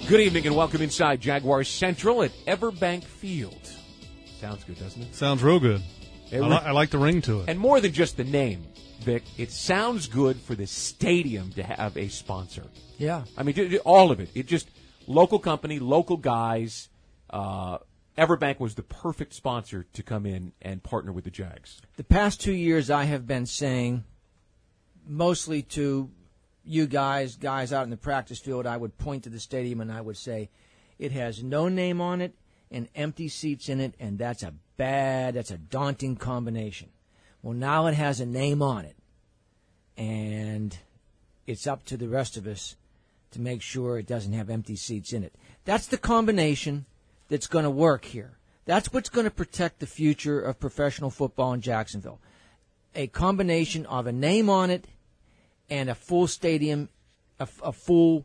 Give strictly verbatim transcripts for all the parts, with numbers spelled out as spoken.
Good evening and welcome inside Jaguars Central at Everbank Field. Sounds good, doesn't it? Sounds real good. It I, li- I like the ring to it. And more than just the name, Vic, it sounds good for the stadium to have a sponsor. Yeah. I mean, all of it. It just, local company, local guys. Uh, Everbank was the perfect sponsor to come in and partner with the Jags. The past two years I have been saying, mostly to you guys, guys out in the practice field, I would point to the stadium and I would say, it has no name on it and empty seats in it, and that's a bad, that's a daunting combination. Well, now it has a name on it, and it's up to the rest of us to make sure it doesn't have empty seats in it. That's the combination that's going to work here. That's what's going to protect the future of professional football in Jacksonville. A combination of a name on it and a full stadium, a, a full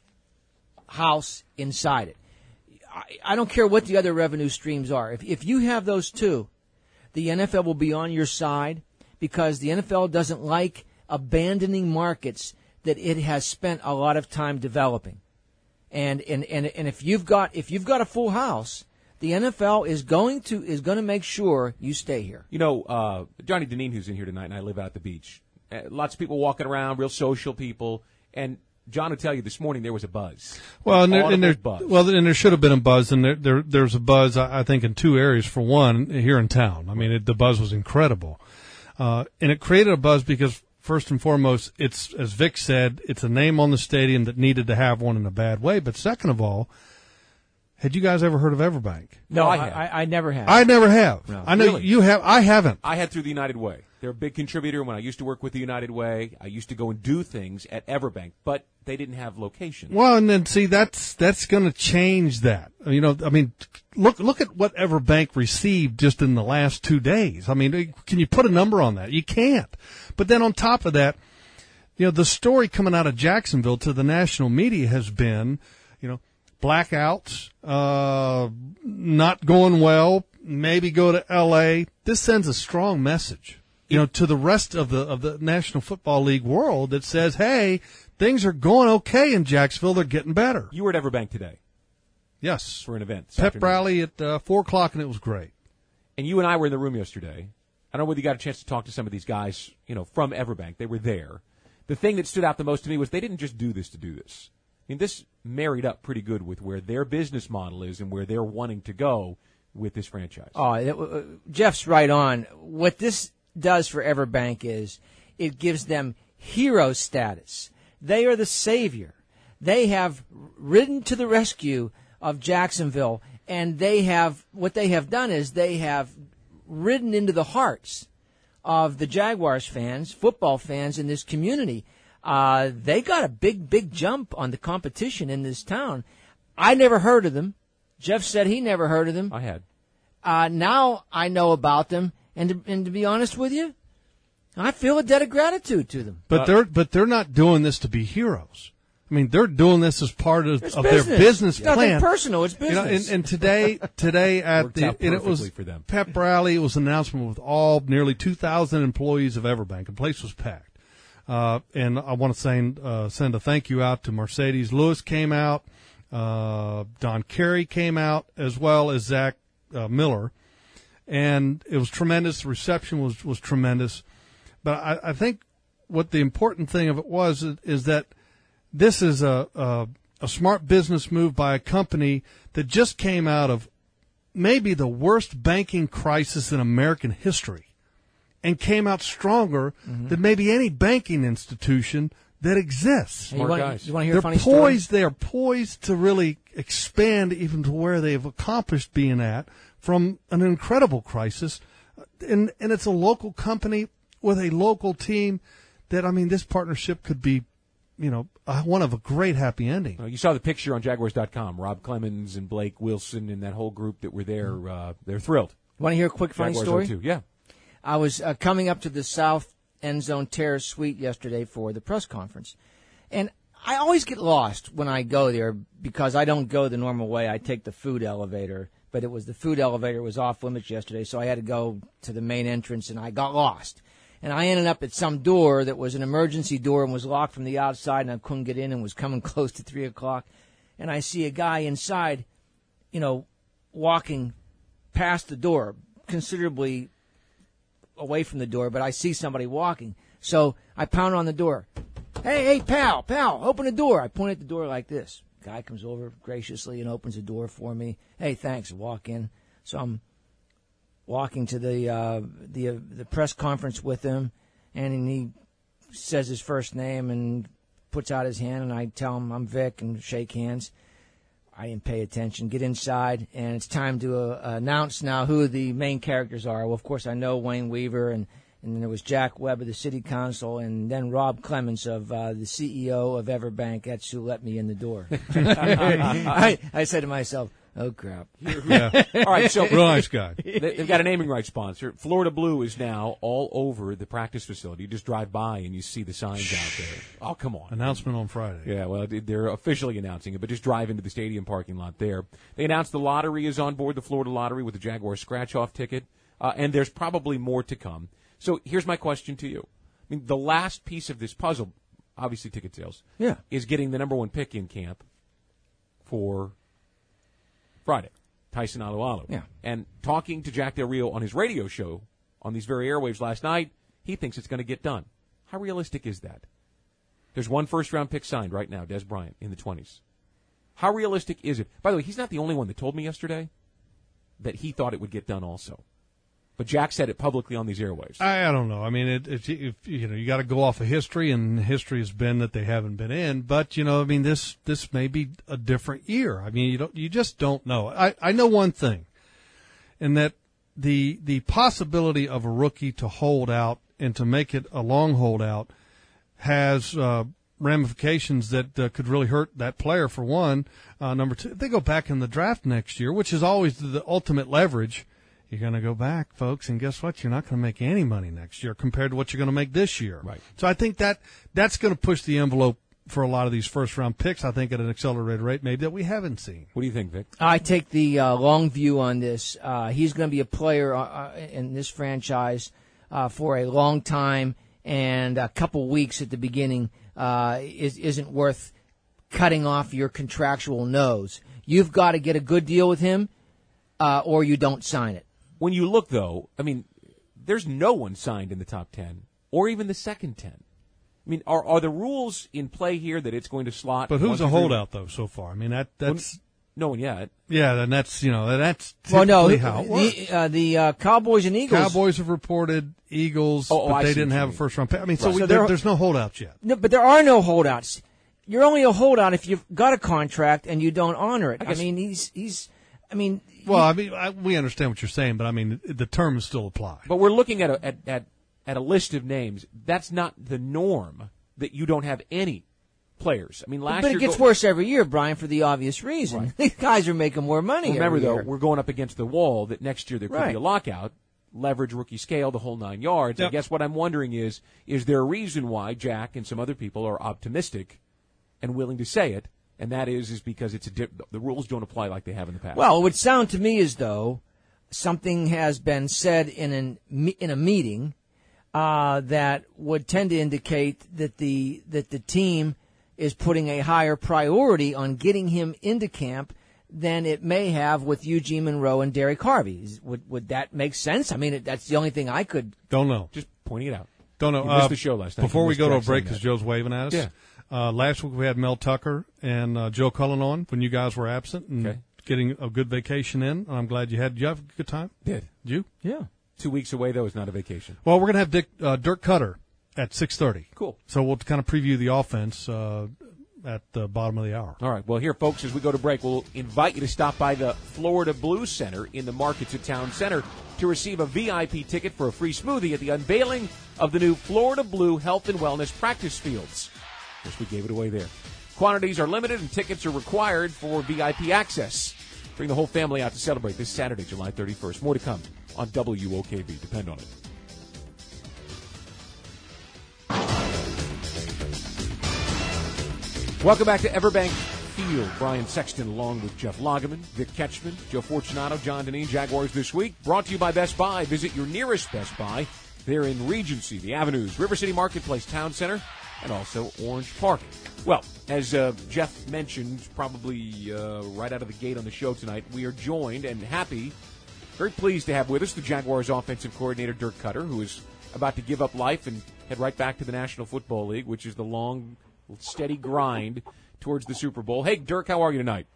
house inside it. I, I don't care what the other revenue streams are. If, if you have those two, the N F L will be on your side, because the N F L doesn't like abandoning markets that it has spent a lot of time developing. And and, and, and if you've got if you've got a full house, the N F L is going to is going to make sure you stay here. You know, uh, Johnny Deneen, who's in here tonight, and I live out at the beach. Uh, lots of people walking around, real social people, and John will tell you this morning there was a buzz. Well, and there, and there, buzz. well, and there should have been a buzz, and there, there there's a buzz, I think, in two areas. For one, here in town. I mean, it, the buzz was incredible. Uh, and it created a buzz because, first and foremost, it's, as Vic said, it's a name on the stadium that needed to have one in a bad way. But second of all, had you guys ever heard of Everbank? No, no I, I, have. I, I never have. I never have. No, I know really? you have. I haven't. I had through the United Way. They're a big contributor. When I used to work with the United Way, I used to go and do things at Everbank, but they didn't have locations. Well, and then see, that's that's going to change that. You know, I mean, look look at what Everbank received just in the last two days. I mean, can you put a number on that? You can't. But then on top of that, you know, the story coming out of Jacksonville to the national media has been, you know, blackouts, uh, not going well, maybe go to L A. This sends a strong message, you know, to the rest of the of the National Football League world that says, hey, things are going okay in Jacksonville. They're getting better. You were at Everbank today. Yes. For an event. Pep afternoon. rally at uh, four o'clock, and it was great. And you and I were in the room yesterday. I don't know whether you got a chance to talk to some of these guys, you know, from Everbank. They were there. The thing that stood out the most to me was they didn't just do this to do this. I mean, this married up pretty good with where their business model is and where they're wanting to go with this franchise. Oh, it, uh, Jeff's right on. What this does for Everbank is it gives them hero status. They are the savior. They have ridden to the rescue of Jacksonville, and they have what they have done is they have ridden into the hearts of the Jaguars fans, football fans in this community. Uh, they got a big, big jump on the competition in this town. I never heard of them. Jeff said he never heard of them. I had. Uh, now I know about them, and to, and to be honest with you, I feel a debt of gratitude to them. But Uh, they're but they're not doing this to be heroes. I mean, they're doing this as part of, It's of business. their business It's nothing plan. personal. It's You know, business. and, and today, today at Worked the out and it was perfectly for them. pep rally. It was an announcement with all nearly two thousand employees of Everbank. The place was packed. Uh, and I want to send uh, send a thank you out to Mercedes Lewis came out, uh, Don Carey came out, as well as Zach uh, Miller, and it was tremendous. The reception was was tremendous. But I, I think what the important thing of it was is, is that this is a, a a smart business move by a company that just came out of maybe the worst banking crisis in American history, and came out stronger mm-hmm. than maybe any banking institution that exists. Hey, you want, guys. you want to hear They're a funny poised. story? They are poised to really expand even to where they've accomplished being at from an incredible crisis, and and it's a local company with a local team that, I mean, this partnership could be, you know, uh, one of a great happy ending. Uh, you saw the picture on Jaguars dot com. Rob Clemens and Blake Wilson and that whole group that were there. Uh, they're thrilled. Want to hear a quick funny Jaguars story? oh two. Yeah. I was uh, coming up to the South End Zone Terrace Suite yesterday for the press conference, and I always get lost when I go there because I don't go the normal way. I take the food elevator, but it was the food elevator was off limits yesterday, so I had to go to the main entrance, and I got lost. And I ended up at some door that was an emergency door and was locked from the outside, and I couldn't get in and was coming close to three o'clock. and I see a guy inside, you know, walking past the door, considerably away from the door, but I see somebody walking. So I pound on the door. Hey, hey, pal, pal, open the door. I point at the door like this. Guy comes over graciously and opens the door for me. Hey, thanks. Walk in. So I'm walking to the uh, the uh, the press conference with him, and he says his first name and puts out his hand, and I tell him I'm Vic and shake hands. I didn't pay attention. Get inside, and it's time to uh, announce now who the main characters are. Well, of course, I know Wayne Weaver, and, and there was Jack Webb of the City Council, and then Rob Clemens of uh, the C E O of Everbank. That's who let me in the door. I, I said to myself, oh, crap. Yeah. All right, so Real nice guy. they- they've got a naming rights sponsor. Florida Blue is now all over the practice facility. You just drive by and you see the signs out there. Oh, come on. Announcement on Friday. Yeah, well, they- they're officially announcing it, but just drive into the stadium parking lot there. They announced the lottery is on board, the Florida Lottery, with the Jaguar scratch-off ticket, uh, and there's probably more to come. So here's my question to you. I mean, the last piece of this puzzle, obviously ticket sales, Yeah. is getting the number one pick in camp for Friday, Tyson Alualu. Yeah. And talking to Jack Del Rio on his radio show on these very airwaves last night, he thinks it's going to get done. How realistic is that? There's one first-round pick signed right now, Des Bryant, in the twenties. How realistic is it? By the way, he's not the only one that told me yesterday that he thought it would get done also. But Jack said it publicly on these airwaves. I, I don't know. I mean, it, it, if, you know, you got to go off of history, and history has been that they haven't been in. But you know, I mean, this this may be a different year. I mean, you don't, you just don't know. I, I know one thing, and that the the possibility of a rookie to hold out and to make it a long holdout has uh, ramifications that uh, could really hurt that player. For one, uh, number two, if they go back in the draft next year, which is always the ultimate leverage. You're going to go back, folks, and guess what? You're not going to make any money next year compared to what you're going to make this year. Right. So I think that that's going to push the envelope for a lot of these first-round picks, I think, at an accelerated rate maybe that we haven't seen. What do you think, Vic? I take the uh, long view on this. Uh, he's going to be a player uh, in this franchise uh, for a long time, and a couple weeks at the beginning uh, is, isn't worth cutting off your contractual nose. You've got to get a good deal with him, uh, or you don't sign it. When you look, though, I mean, there's no one signed in the top ten or even the second ten. I mean, are are the rules in play here that it's going to slot? But who's once a every- holdout, though, so far? I mean, that that's No one yet. yeah, and that's you know that's Well, no, typically how it works. the, uh, the uh, Cowboys and Eagles. Cowboys have reported Eagles, Oh, oh, but I they see didn't what you have a mean. first round pick. I mean, so, Right. we, So there, they're- there's no holdouts yet. No, but there are no holdouts. You're only a holdout if you've got a contract and you don't honor it. I I, guess- mean, he's he's. I mean, Well, I mean, I, we understand what you're saying, but I mean, the terms still apply. But we're looking at a, at, at at a list of names. That's not the norm that you don't have any players. I mean, last but year it gets go- worse every year, Brian, for the obvious reason. These guys are making more money. Remember, every though, year. we're going up against the wall that next year there could be Right. a lockout, leverage rookie scale, the whole nine yards. I Yep. guess what I'm wondering is, is there a reason why Jack and some other people are optimistic and willing to say it? And that is, is because it's a di- the rules don't apply like they have in the past. Well, it would sound to me as though something has been said in an in a meeting uh, that would tend to indicate that the that the team is putting a higher priority on getting him into camp than it may have with Eugene Monroe and Derek Harvey. Is, would would that make sense? I mean, it, that's the only thing I could. Don't know. just pointing it out. Don't know. You missed Uh, the show last night. Before You we missed go to a Jack break, saying because that. Joe's waving at us. Yeah. Uh, last week we had Mel Tucker and uh, Joe Cullen on when you guys were absent and Okay. getting a good vacation in. I'm glad you had. Did you have a good time? Did. Did you? Yeah. Two weeks away, though, is not a vacation. Well, we're going to have Dick, uh, Dirk Cutter at six thirty. Cool. So we'll kind of preview the offense uh, at the bottom of the hour. All right. Well, here, folks, as we go to break, we'll invite you to stop by the Florida Blue Center in the Markets at Town Center to receive a V I P ticket for a free smoothie at the unveiling of the new Florida Blue Health and Wellness practice fields. Of course, we gave it away there. Quantities are limited and tickets are required for V I P access. Bring the whole family out to celebrate this Saturday, July thirty-first. More to come on W O K V. Depend on it. Welcome back to Everbank Field. Brian Sexton along with Jeff Lageman, Vic Ketchman, Joe Fortunato, John Deneen. Jaguars this week. Brought to you by Best Buy. Visit your nearest Best Buy. They're in Regency, the Avenues, River City Marketplace, Town Center, and also Orange Park. Well, As uh, Jeff mentioned, probably uh, right out of the gate on the show tonight, we are joined and happy, very pleased to have with us the Jaguars offensive coordinator, Dirk Koetter, who is about to give up life and head right back to the National Football League, which is the long, steady grind towards the Super Bowl. Hey, Dirk, how are you tonight?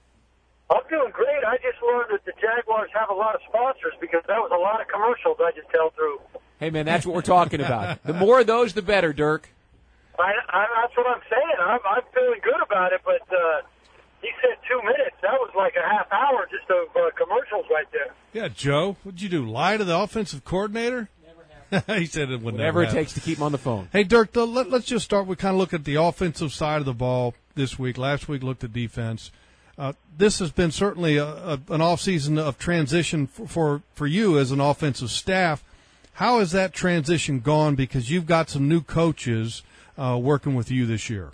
I'm doing great. I just learned that the Jaguars have a lot of sponsors because that was a lot of commercials I just held through. Hey, man, that's what we're talking about. The more of those, the better, Dirk. I, I, that's what I'm saying. I'm, I'm feeling good about it, but uh, he said two minutes. That was like a half hour just of uh, commercials right there. Yeah, Joe, what'd you do, lie to the offensive coordinator? Never have. He said it would Whatever never it happen. takes to keep him on the phone. Hey, Dirk, the, let, let's just start with kind of look at the offensive side of the ball this week. Last week looked at defense. Uh, this has been certainly a, a, an offseason of transition for, for, for you as an offensive staff. How has that transition gone? Because you've got some new coaches uh, working with you this year.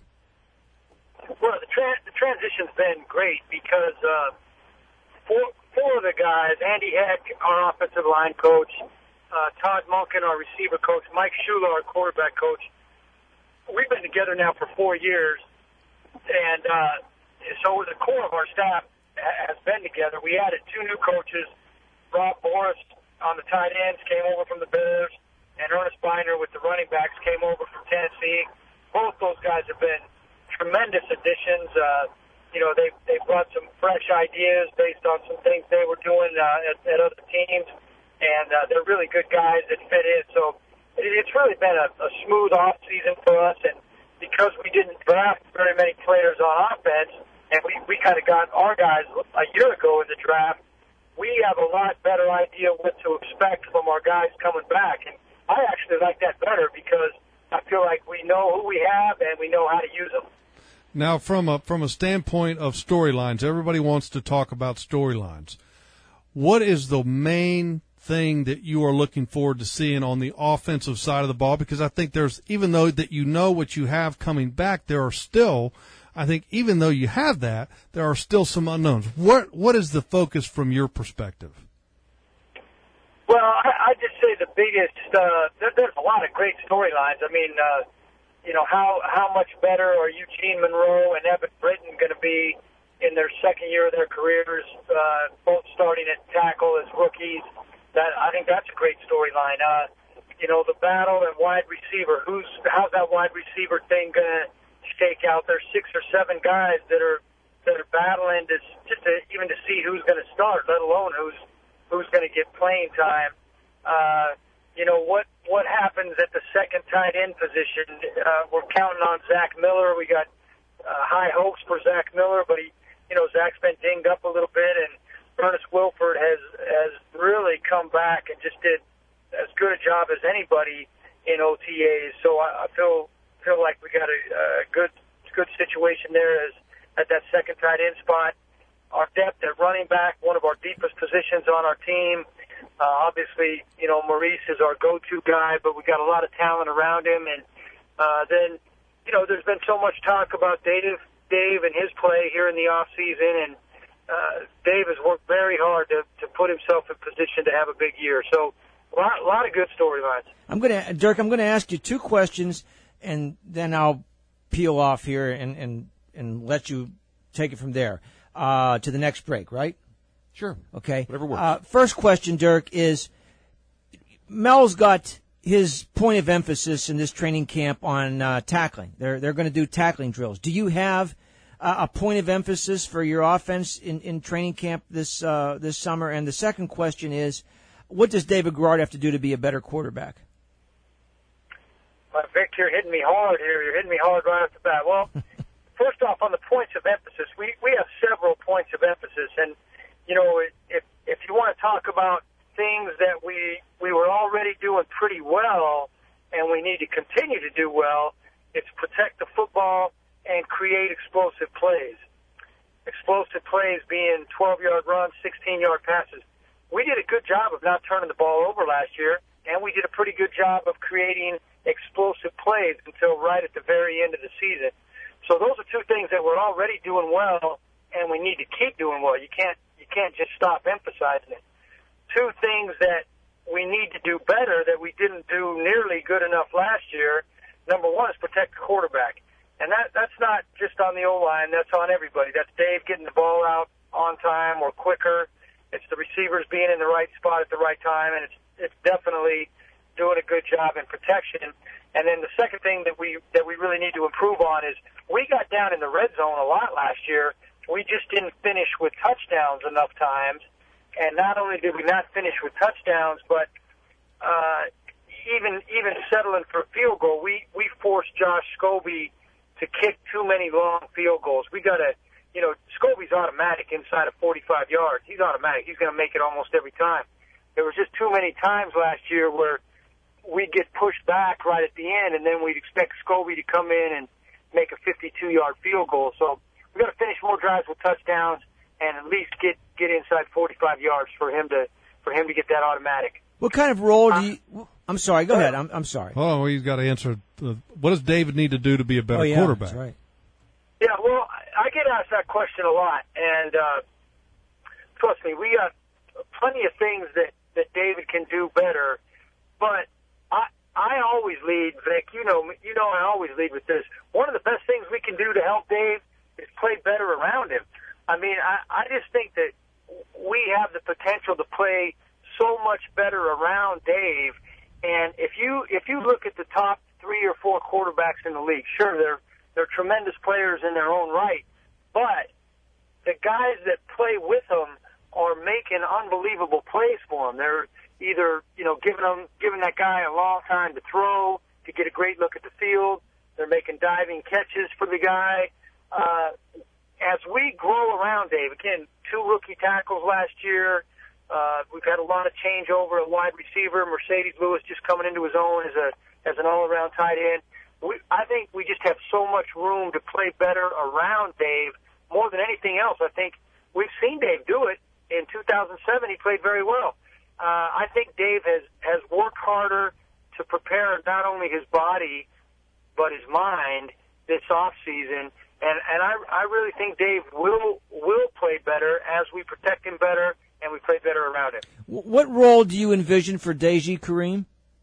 Well, the, tra- the transition's been great because uh, four, four of the guys, Andy Heck, our offensive line coach, uh, Todd Monken, our receiver coach, Mike Shula, our quarterback coach, we've been together now for four years, and uh, so the core of our staff has been together. We added two new coaches. Rob Boris on the tight ends came over from the Bears, and Ernest Biner with the running backs came over from Tennessee. Both those guys have been tremendous additions. Uh, you know, they they brought some fresh ideas based on some things they were doing uh, at, at other teams, and uh, they're really good guys that fit in. So it, it's really been a, a smooth off season for us, and because we didn't draft very many players on offense, and we, we kind of got our guys a year ago in the draft, we have a lot better idea what to expect from our guys coming back. And I actually like that better because I feel like we know who we have and we know how to use them. Now, from a from a standpoint of storylines, everybody wants to talk about storylines. What is the main thing that you are looking forward to seeing on the offensive side of the ball? Because I think there's, even though that you know what you have coming back, there are still, I think even though you have that, there are still some unknowns. What What is the focus from your perspective? Well, I, I just say the biggest, uh, there, there's a lot of great storylines. I mean, uh, you know, how, how much better are Eugene Monroe and Evan Britton going to be in their second year of their careers, uh, both starting at tackle as rookies? That I think that's a great storyline. Uh, you know, the battle at wide receiver. Who's how's that wide receiver thing going to shake out? There's six or seven guys that are that are battling to just to, even to see who's going to start, let alone who's who's going to get playing time. Uh, you know, what what happens at the second tight end position? Uh, we're counting on Zach Miller. We got uh, high hopes for Zach Miller, but he, you know, Zach's been dinged up a little bit, and Ernest Wilford has has really come back and just did as good a job as anybody in O T As. So I, I feel feel like we got a, a good good situation there as at that second tight end spot. Our depth at running back, one of our deepest positions on our team. Uh, obviously, you know, Maurice is our go-to guy, but we got a lot of talent around him. And uh, then, you know, there's been so much talk about Dave, Dave and his play here in the off season, and Uh, Dave has worked very hard to, to put himself in position to have a big year. So a lot, a lot of good storylines. I'm going to, Dirk, I'm going to ask you two questions, and then I'll peel off here and, and, and let you take it from there uh, to the next break, right? Sure. Okay. Whatever works. Uh, first question, Dirk, is Mel's got his point of emphasis in this training camp on uh, tackling. They're, they're going to do tackling drills. Do you have Uh, a point of emphasis for your offense in, in training camp this uh, this summer? And the second question is, what does David Garrard have to do to be a better quarterback? Well, Vic, you're hitting me hard here. You're hitting me hard right off the bat. Well, first off, on the points of emphasis, we, we have several points of emphasis. And, you know, if if you want to talk about things that we, we were already doing pretty well and we need to continue to do well, it's protect the football and create explosive plays. Explosive plays being twelve-yard runs, sixteen-yard passes. We did a good job of not turning the ball over last year, and we did a pretty good job of creating explosive plays until right at the very end of the season. So those are two things that we're already doing well, and we need to keep doing well. You can't you can't just stop emphasizing it. Two things that we need to do better that we didn't do nearly good enough last year. Number one is protect the quarterback. And that that's not just on the O-line. That's on everybody. That's Dave getting the ball out on time or quicker. It's the receivers being in the right spot at the right time, and it's it's definitely doing a good job in protection. And then the second thing that we that we really need to improve on is we got down in the red zone a lot last year. We just didn't finish with touchdowns enough times. And not only did we not finish with touchdowns, but uh, even even settling for a field goal, we, we forced Josh Scobie to kick too many long field goals. We got to, you know, Scobie's automatic inside of forty-five yards. He's automatic. He's going to make it almost every time. There was just too many times last year where we'd get pushed back right at the end, and then we'd expect Scobie to come in and make a fifty-two-yard field goal. So we've got to finish more drives with touchdowns and at least get, get inside forty-five yards for him to for him to get that automatic. What kind of role do you – I'm sorry. Go ahead. I'm, I'm sorry. Oh, he's got to answer. Uh, what does David need to do to be a better oh, yeah, quarterback? That's right. Yeah, well, I get asked that question a lot, and uh, trust me, we got plenty of things that, that David can do better, but I I always lead, Vic, you know, you know I always lead with this. One of the best things we can do to help Dave is play better around him. I mean, I, I just think that we have the potential to play so much better around Dave. And if you if you look at the top three or four quarterbacks in the league, sure, they're they're tremendous players in their own right, but the guys that play with them are making unbelievable plays for him. They're either you know giving them giving that guy a long time to throw to get a great look at the field. They're making diving catches for the guy. Uh, as we grow around Dave, again, two rookie tackles last year. Uh, we've had a lot of changeover at wide receiver. Mercedes Lewis just coming into his own as a as an all-around tight end. We, I think we just have so much room to play better around Dave. More than anything else, I think we've seen Dave do it. In two thousand seven, he played very well. Uh, I think Dave has, has worked harder to prepare not only his body but his mind this off season, and and I I really think Dave will will play better as we protect him better and we play better around him. What role do you envision for Deji Kareem?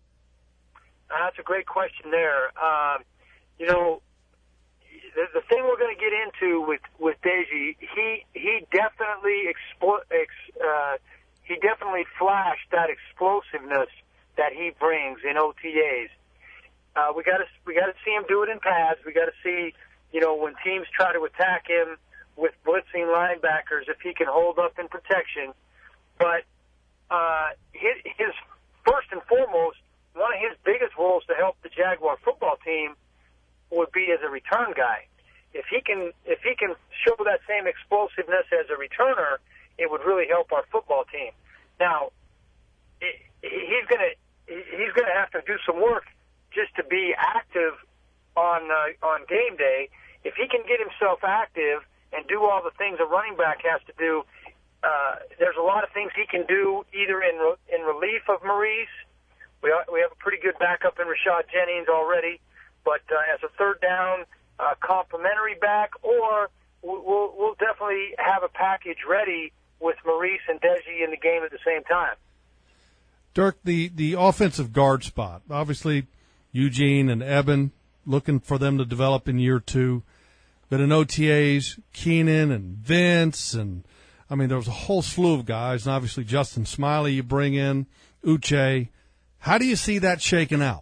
Uh, that's a great question there. Um, you know, the, the thing we're going to get into with with Deji, he he definitely explo- ex, uh, he definitely flashed that explosiveness that he brings in O T As. Uh, we got to we got to see him do it in pads. We got to see, you know, when teams try to attack him with blitzing linebackers, if he can hold up in protection. But uh, his, his first and foremost, one of his biggest roles to help the Jaguar football team would be as a return guy. If he can, if he can show that same explosiveness as a returner, it would really help our football team. Now, it, he's gonna he's gonna have to do some work just to be active on uh, on game day. If he can get himself active and do all the things a running back has to do, uh, there's a lot of things he can do either in re- in relief of Maurice. We are, we have a pretty good backup in Rashad Jennings already, but uh, as a third down uh, complimentary back, or we'll, we'll definitely have a package ready with Maurice and Deji in the game at the same time. Dirk, the, the offensive guard spot, obviously Eugene and Eben, looking for them to develop in year two. But in O T As, Keenan and Vince, and I mean, there was a whole slew of guys, and obviously Justin Smiley you bring in, Uche. How do you see that shaking out?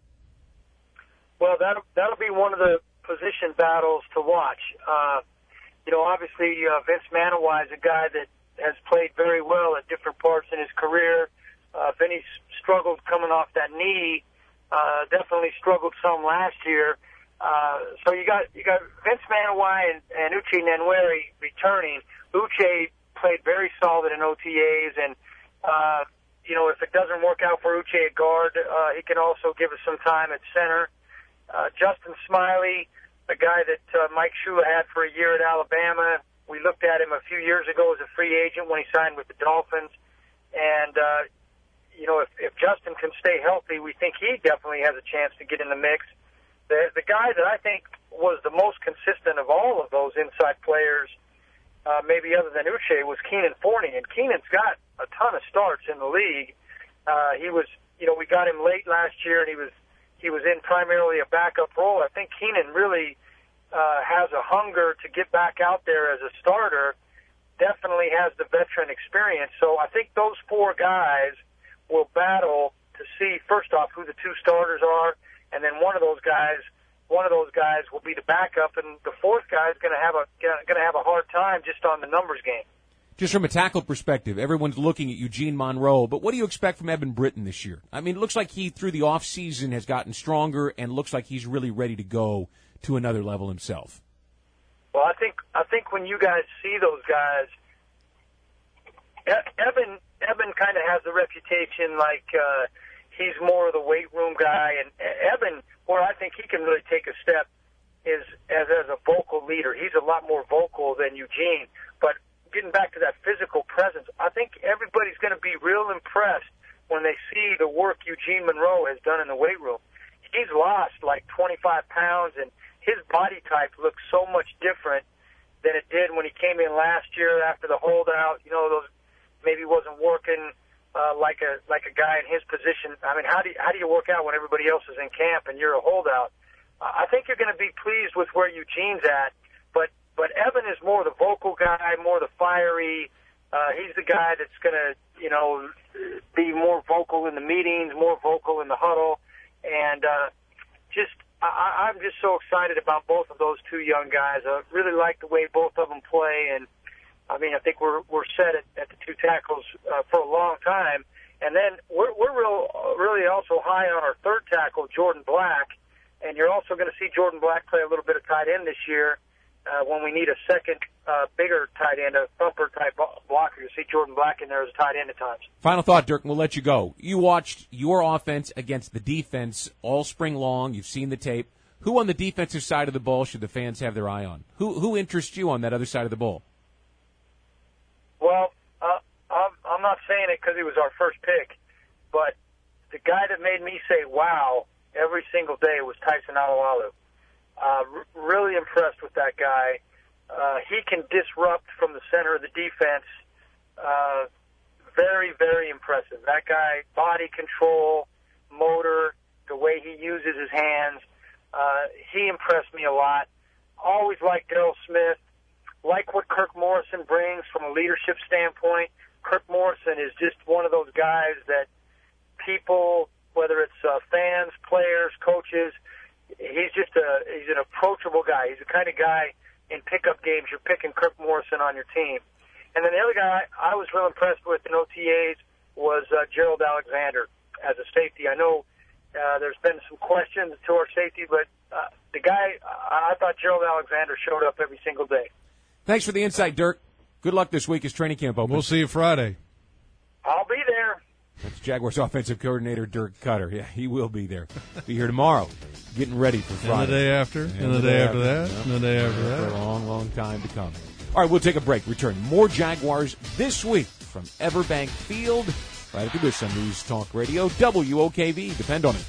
Well, that'll, that'll be one of the position battles to watch. Uh, you know, obviously uh, Vince Manawa is a guy that has played very well at different parts in his career. Uh, Vinny struggled coming off that knee, uh, definitely struggled some last year. Uh, so you got you got Vince Manawa and, and Uche Nwaneri returning. Uche played very solid in O T As, and uh, you know if it doesn't work out for Uche at guard, uh, he can also give us some time at center. Uh, Justin Smiley, a guy that uh, Mike Shula had for a year at Alabama. We looked at him a few years ago as a free agent when he signed with the Dolphins, and uh, you know if, if Justin can stay healthy, we think he definitely has a chance to get in the mix. The the guy that I think was the most consistent of all of those inside players, uh, maybe other than Uche, was Keenan Forney. And Keenan's got a ton of starts in the league. Uh, he was, you know, we got him late last year, and he was he was in primarily a backup role. I think Keenan really uh, has a hunger to get back out there as a starter, definitely has the veteran experience. So I think those four guys will battle to see, first off, who the two starters are, and then one of those guys, one of those guys will be the backup, and the fourth guy is going to have a going to have a hard time just on the numbers game. Just from a tackle perspective, everyone's looking at Eugene Monroe, but what do you expect from Evan Britton this year? I mean, it looks like he, through the offseason, has gotten stronger and looks like he's really ready to go to another level himself. Well, I think I think when you guys see those guys, Evan Evan kind of has the reputation like uh, he's more of the weight room guy, and Evan, where I think he can really take a step is as as a vocal leader. He's a lot more vocal than Eugene, but getting back to that physical presence, I think everybody's going to be real impressed when they see the work Eugene Monroe has done in the weight room. He's lost like twenty-five pounds, and his body type looks so much different than it did when he came in last year after the holdout. You know, those maybe wasn't working uh, like a like a guy in his position. I mean, how do you, how do you work out when everybody else is in camp and you're a holdout? Uh, I think you're going to be pleased with where Eugene's at, but but Evan is more the vocal guy, more the fiery. Uh, he's the guy that's going to, you know, be more vocal in the meetings, more vocal in the huddle, and uh, just I, I'm just so excited about both of those two young guys. I really like the way both of them play, and I mean, I think we're we're set at, at the two tackles uh, for a long time, and then we're we're real really also high on our third tackle, Jordan Black, and you're also going to see Jordan Black play a little bit of tight end this year. Uh, when we need a second, uh, bigger tight end, a thumper-type blocker, you see Jordan Black in there as a tight end at times. Final thought, Dirk, and we'll let you go. You watched your offense against the defense all spring long. You've seen the tape. Who on the defensive side of the ball should the fans have their eye on? Who who interests you on that other side of the ball? Well, uh, I'm, I'm not saying it because he was our first pick, but the guy that made me say, wow, every single day was Tyson Alualu. Uh, r- really impressed with that guy. Uh, he can disrupt from the center of the defense. Uh, very, very impressive. That guy, body control, motor, the way he uses his hands, uh, he impressed me a lot. Always liked Daryl Smith. Like what Kirk Morrison brings from a leadership standpoint. Kirk Morrison is just one of those guys that people, whether it's uh, fans, players, coaches, he's just a he's an approachable guy. He's the kind of guy in pickup games you're picking Kirk Morrison on your team. And then the other guy I was real impressed with in O T As was uh, Gerald Alexander as a safety. I know uh, there's been some questions to our safety, but uh, the guy, I thought Gerald Alexander showed up every single day. Thanks for the insight, Dirk. Good luck this week as training camp opens. We'll see you Friday. I'll be there. That's Jaguars offensive coordinator Dirk Cutter. Yeah, he will be there. Be here tomorrow, getting ready for Friday. And the day after, and, and the, the day, day after, after that, yeah. and the day after For that. a long, long time to come. All right, we'll take a break. Return more Jaguars this week from Everbank Field, right after this on News Talk Radio, W O K V. Depend on it.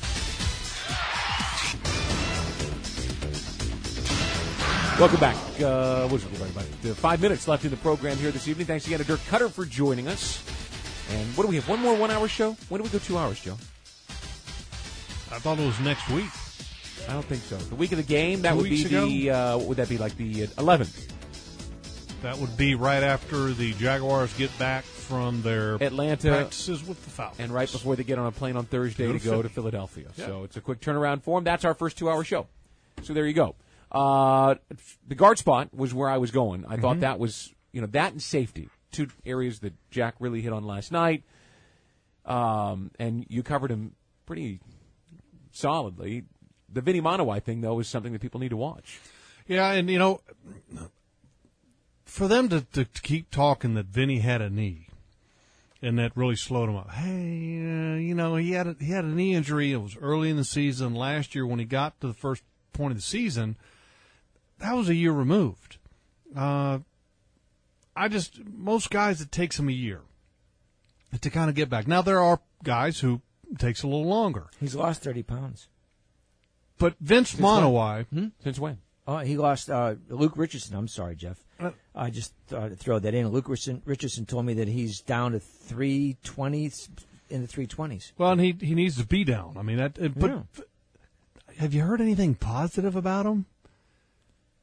Welcome back. Uh, what's it, about uh, five minutes left in the program here this evening. Thanks again to Dirk Cutter for joining us. And what do we have? One more one-hour show? When do we go two hours, Joe? I thought it was next week. I don't think so. The week of the game, that Two would be weeks the, uh, what would that be, like the eleventh? That would be right after the Jaguars get back from their Atlanta practices with the Falcons. and right before they get on a plane on Thursday Go to to go Philly. to Philadelphia. Yeah. So it's a quick turnaround for them. That's our first two-hour show. So there you go. Uh, the guard spot was where I was going. I mm-hmm. thought that was, you know, that and safety, two areas that Jack really hit on last night. Um, and you covered him pretty solidly. The Vinny Monowai thing, though, is something that people need to watch. Yeah, and, you know, for them to, to keep talking that Vinny had a knee and that really slowed him up. Hey, uh, you know, he had a, he had a knee injury. It was early in the season. Last year when he got to the first point of the season, that was a year removed. Uh, I just, most guys, it takes them a year to kind of get back. Now, there are guys who it takes a little longer. He's lost thirty pounds. But Vince Since Monowai. Hmm? Since when? Oh, he lost uh, Luke Richardson. I'm sorry, Jeff. Uh, I just thought to throw that in. Luke Richardson, Richardson told me that he's down to three twenties in the three twenties. Well, and he he needs to be down. I mean, that. But Yeah. have you heard anything positive about him?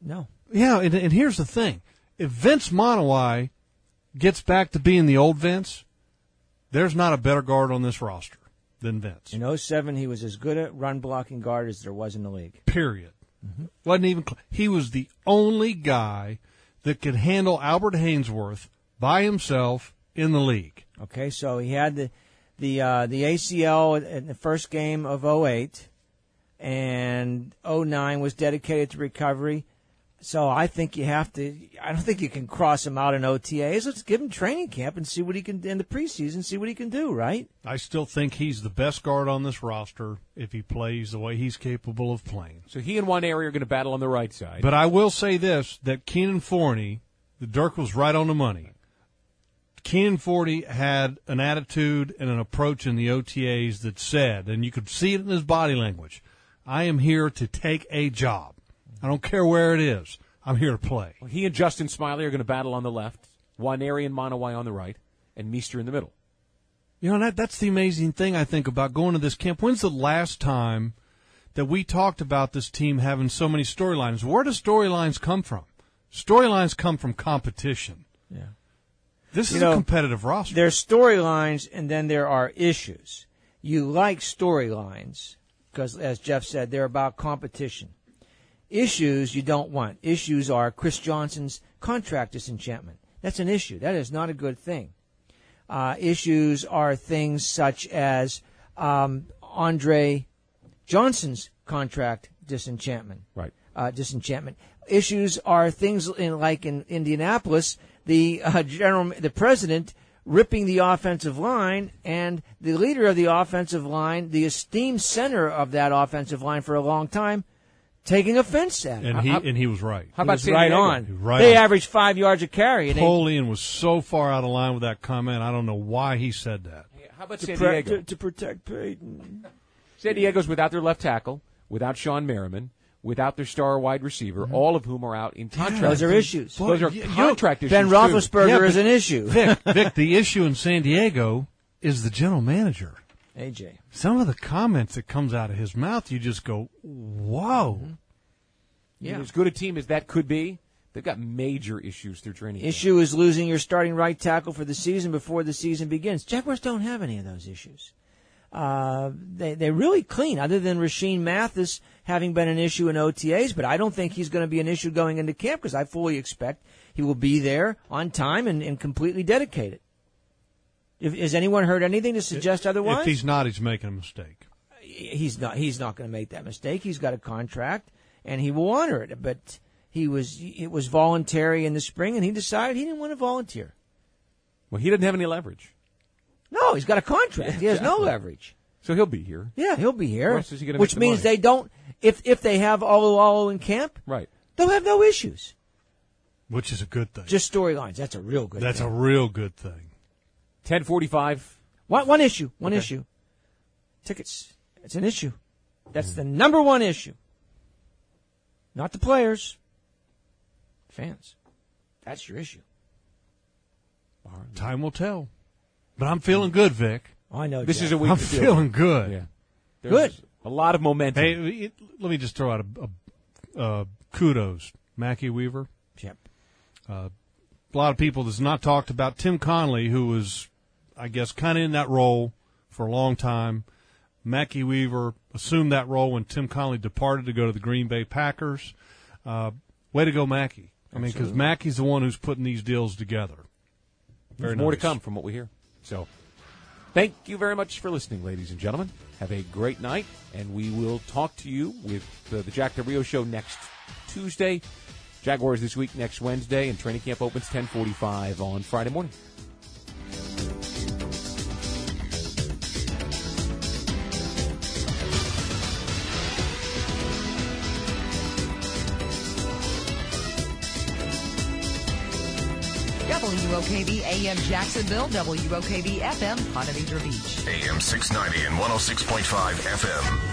No. Yeah, and, and here's the thing. If Vince Monowai gets back to being the old Vince, there's not a better guard on this roster than Vince. In oh seven, he was as good a run-blocking guard as there was in the league. Period. Mm-hmm. Wasn't even cl- he was the only guy that could handle Albert Hainsworth by himself in the league. Okay, so he had the the uh, the A C L in the first game of oh eight, and oh nine was dedicated to recovery. So I think you have to. I don't think you can cross him out in O T As. Let's give him training camp and see what he can in the preseason. See what he can do. Right? I still think he's the best guard on this roster if he plays the way he's capable of playing. So he and Nwaneri are going to battle on the right side. But I will say this: that Keenan Forney, the Dirk was right on the money. Keenan Forney had an attitude and an approach in the O T As that said, and you could see it in his body language, "I am here to take a job. I don't care where it is. I'm here to play." Well, he and Justin Smiley are going to battle on the left, Nwaneri and Monowai on the right, and Meester in the middle. You know, that that's the amazing thing, I think, about going to this camp. When's the last time that we talked about this team having so many storylines? Where do storylines come from? Storylines come from competition. Yeah. This is you know, a competitive roster. There's storylines, and then there are issues. You like storylines because, as Jeff said, they're about competition. Issues you don't want. Issues are Chris Johnson's contract disenchantment. That's an issue. That is not a good thing. Uh, issues are things such as um, Andre Johnson's contract disenchantment. Right. Uh, disenchantment. Issues are things in like in Indianapolis, the uh, general, the president ripping the offensive line, and the leader of the offensive line, the esteemed center of that offensive line for a long time, taking offense at it. And he How- and he was right. How He about was San right Diego? on? He was right they on. averaged five yards a carry. And they, Polian was so far out of line with that comment. I don't know why he said that. How about to, San pre- Diego? to, to protect Peyton. San Diego's without their left tackle, without Sean Merriman, without their star wide receiver, all of whom are out in contract. Those are issues. Those are You- contract issues. Ben too. Roethlisberger Yeah, but- is an issue. Vic, Vic, the issue in San Diego is the general manager. A J. Some of the comments that comes out of his mouth, you just go, whoa. Yeah. As good a team as that could be, they've got major issues through training camp. Issue is losing your starting right tackle for the season before the season begins. Jaguars don't have any of those issues. Uh, they, they're really clean, other than Rasheem Mathis having been an issue in O T As, but I don't think he's going to be an issue going into camp because I fully expect he will be there on time and, and completely dedicated. If, has anyone heard anything to suggest otherwise? If he's not, he's making a mistake. He's not. He's not going to make that mistake. He's got a contract, and he will honor it. But he was. It was voluntary in the spring, and he decided he didn't want to volunteer. Well, he doesn't have any leverage, No, he's got a contract. He has no leverage. so he'll be here. Yeah, he'll be here. Where else is he gonna Which make the means money? they don't. If if they have Olu Olu in camp, Right. they'll have no issues. Which is a good thing. Just storylines. That's a real good. That's thing. a real good thing. ten forty-five. One, one issue. One Okay. issue. Tickets. It's an issue. That's the number one issue. Not the players. Fans. That's your issue. Time will tell. But I'm feeling good, Vic. Oh, I know. This Jeff. is a week I'm to do it. feeling good. Yeah. There's Good. A lot of momentum. Hey, it, let me just throw out a, a, a kudos. Mackie Weaver. Yep. A lot of people has not talked about Tim Conley, who was, I guess, kind of in that role for a long time. Mackie Weaver assumed that role when Tim Conley departed to go to the Green Bay Packers. Uh, way to go, Mackie. I mean, because Mackie's the one who's putting these deals together. Very There's more to nice. come from what we hear. So, thank you very much for listening, ladies and gentlemen. Have a great night, and we will talk to you with the, the Jack Del Rio Show next Tuesday. Jaguars this week next Wednesday, and training camp opens ten forty-five on Friday morning. W O K B A M Jacksonville, W O K B F M Ponte Vedra Beach. A M six ninety and one oh six point five F M.